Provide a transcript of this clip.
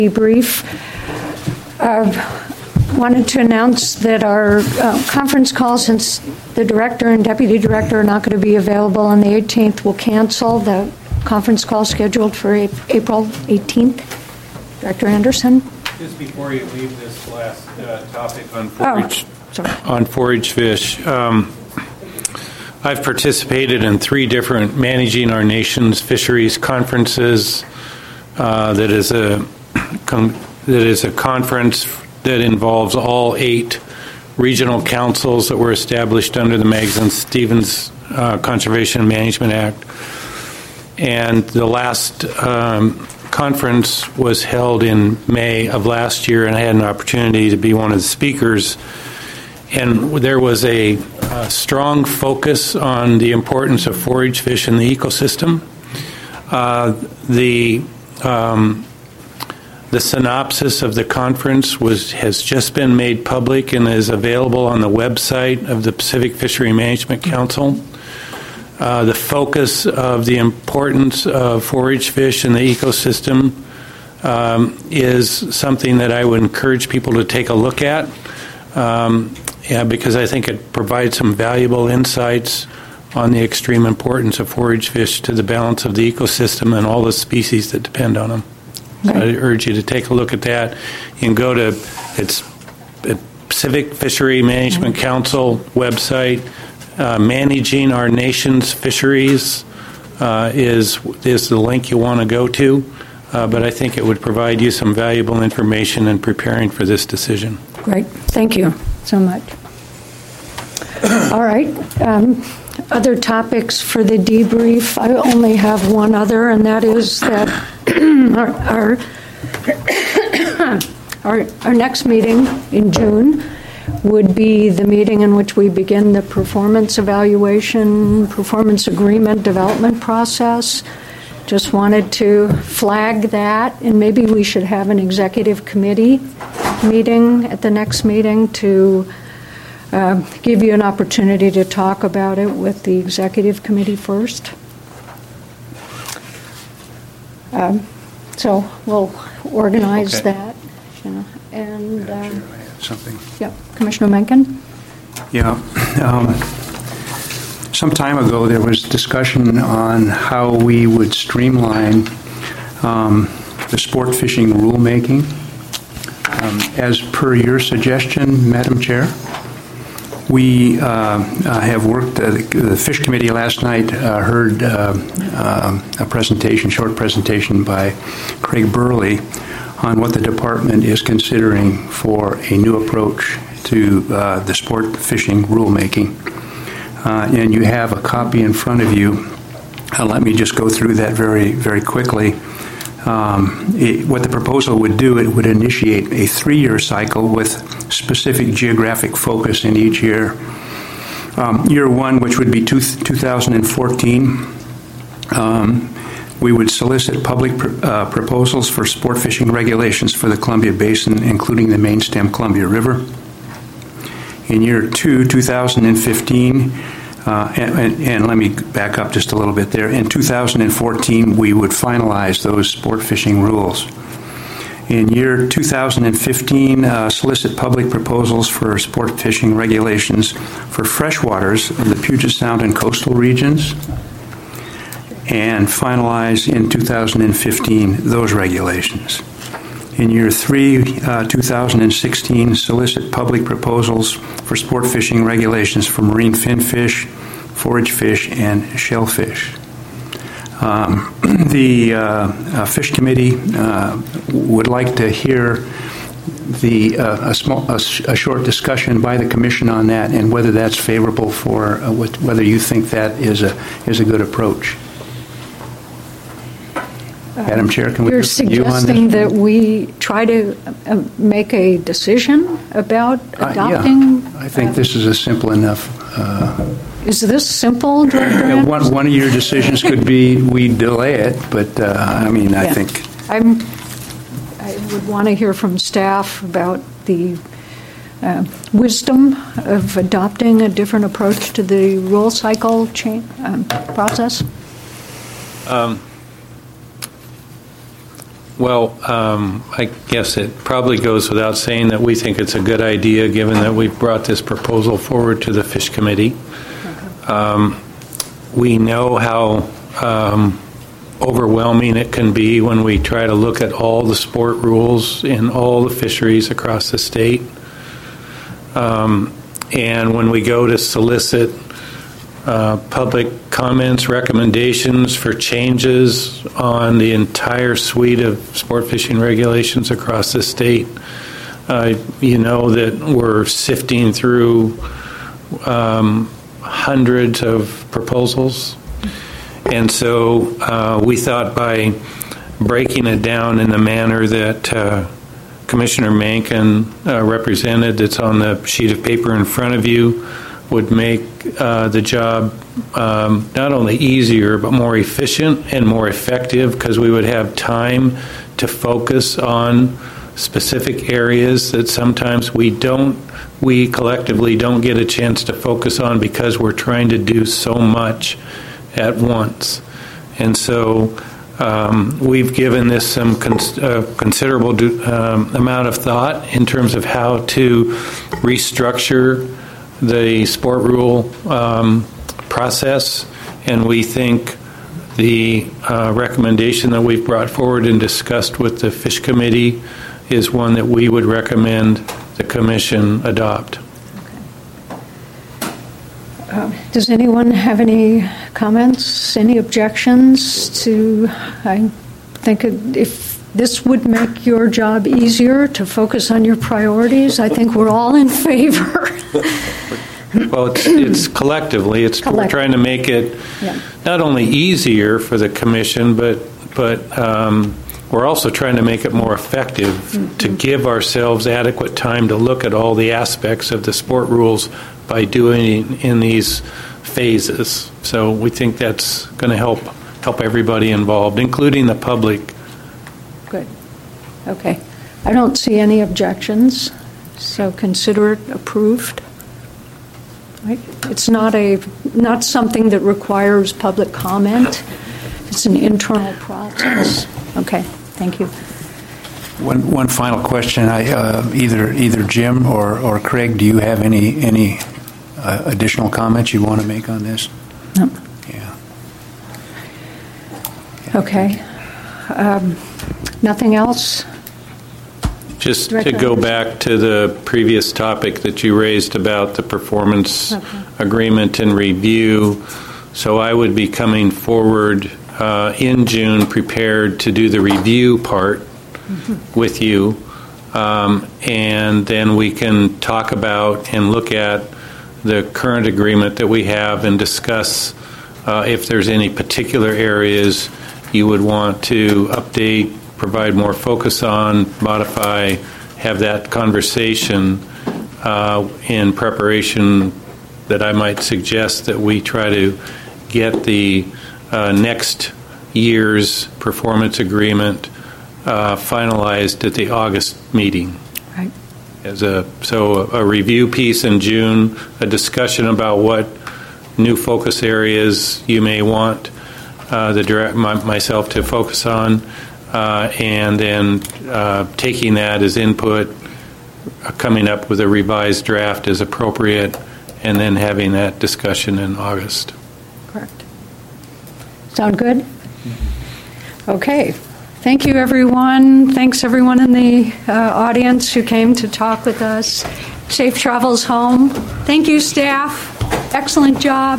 debrief. Wanted to announce that our conference call, since the director and deputy director are not going to be available on the 18th, will cancel the conference call scheduled for April 18th. Director Anderson? Just before you leave this last topic on forage fish, I've participated in 3 different Managing Our Nation's Fisheries conferences. That is a conference that involves all 8 regional councils that were established under the Magsaysay-Stevens Conservation and Management Act. And the last conference was held in May of last year, and I had an opportunity to be one of the speakers. And there was a strong focus on the importance of forage fish in the ecosystem. The synopsis of the conference has just been made public and is available on the website of the Pacific Fishery Management Council. The focus of the importance of forage fish in the ecosystem is something that I would encourage people to take a look at, because I think it provides some valuable insights on the extreme importance of forage fish to the balance of the ecosystem and all the species that depend on them. So I urge you to take a look at that. You can go to Pacific Fishery Management Council website. Managing Our Nation's Fisheries is the link you want to go to, but I think it would provide you some valuable information in preparing for this decision. Great. Thank you so much. All right. Other topics for the debrief. I only have one other, and that is that our next meeting in June would be the meeting in which we begin the performance evaluation, performance agreement development process. Just wanted to flag that, and maybe we should have an executive committee meeting at the next meeting to give you an opportunity to talk about it with the executive committee first. So we'll organize that, and something. Yeah, Commissioner Mencken. Yeah. Some time ago, there was discussion on how we would streamline the sport fishing rulemaking. As per your suggestion, Madam Chair, we have worked. The Fish Committee last night heard a short presentation by Craig Burley on what the department is considering for a new approach to the sport fishing rulemaking. And you have a copy in front of you. Let me just go through that very, very quickly. What the proposal would do, it would initiate a 3-year cycle with specific geographic focus in each year. Year 1, which would be 2014, we would solicit public proposals for sport fishing regulations for the Columbia Basin, including the main stem Columbia River. In year 2, 2015, and let me back up just a little bit there. In 2014, we would finalize those sport fishing rules. In year 2015, solicit public proposals for sport fishing regulations for freshwaters of the Puget Sound and coastal regions, and finalize in 2015 those regulations. In year 3, 2016, solicit public proposals for sport fishing regulations for marine finfish, forage fish, and shellfish. The Fish Committee would like to hear a short discussion by the Commission on that, and whether that's favorable for whether you think that is a good approach. Madam Chair, can we You're hear from you on this? suggesting that we try to make a decision about adopting? Yeah, I think this is a simple enough. Is this simple, Director? One of your decisions could be we delay it, but I think. I would want to hear from staff about the wisdom of adopting a different approach to the rule cycle process. Well, I guess it probably goes without saying that we think it's a good idea, given that we've brought this proposal forward to the Fish Committee. We know how overwhelming it can be when we try to look at all the sport rules in all the fisheries across the state. And when we go to solicit public comments, recommendations for changes on the entire suite of sport fishing regulations across the state, you know that we're sifting through hundreds of proposals. And so we thought by breaking it down in the manner that Commissioner Mencken represented, that's on the sheet of paper in front of you, would make the job not only easier but more efficient and more effective, because we would have time to focus on specific areas that sometimes we collectively don't get a chance to focus on because we're trying to do so much at once. And so we've given this some considerable amount of thought in terms of how to restructure the sport rule process, and we think the recommendation that we've brought forward and discussed with the Fish Committee is one that we would recommend the Commission adopt. Does anyone have any comments, any objections to, I think if this would make your job easier to focus on your priorities, I think we're all in favor. Well, it's collectively. We're trying to make it not only easier for the Commission, but we're also trying to make it more effective, to give ourselves adequate time to look at all the aspects of the sport rules by doing it in these phases. So we think that's going to help everybody involved, including the public. Good. Okay. I don't see any objections, so consider it approved. Right? It's not something that requires public comment. It's an internal process. Okay. Thank you. One final question. Either Jim or Craig, do you have any additional comments you want to make on this? No. Yeah. Okay. Nothing else? Just to go back to the previous topic that you raised about the performance agreement and review. So I would be coming forward in June prepared to do the review part with you. And then we can talk about and look at the current agreement that we have and discuss if there's any particular areas you would want to update, provide more focus on, modify, have that conversation in preparation that I might suggest that we try to get the next year's performance agreement finalized at the August meeting. Right. So a review piece in June, a discussion about what new focus areas you may want myself to focus on, and then taking that as input, coming up with a revised draft as appropriate, and then having that discussion in August. Correct. Sound good? Okay. Thank you, everyone. Thanks, everyone in the audience who came to talk with us. Safe travels home. Thank you, staff. Excellent job.